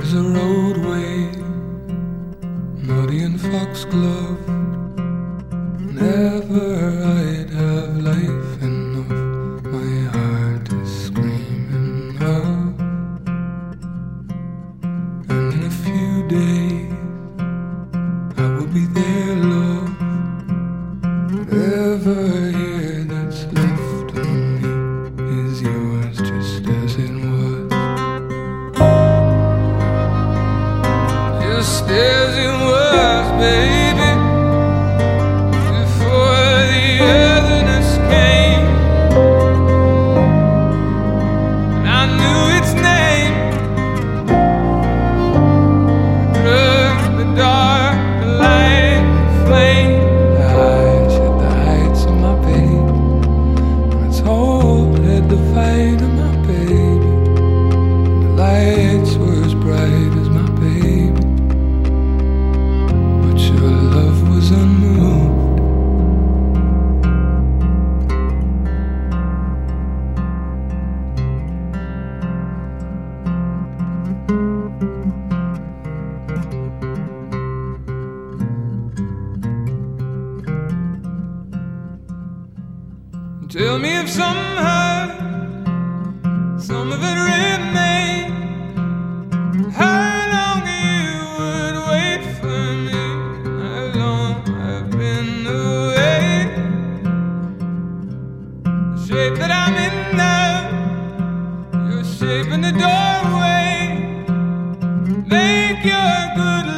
a roadway, muddy and foxglove. Never I'd have life enough, my heart is screaming out. And in a few days I will be there, love. Whatever here that's left of me is yours, just as it was. Just as it was, baby, before the otherness came. And I knew its name. The dark, the light, the flame. The heights at the heights of my baby. And its whole had the fight of my baby. The lights were as bright as my baby. But your love was unmoved. Tell me if somehow some of it remained. How long you would wait for me? How long I've been away? The shape that I'm in now, your shape in the doorway. Make your good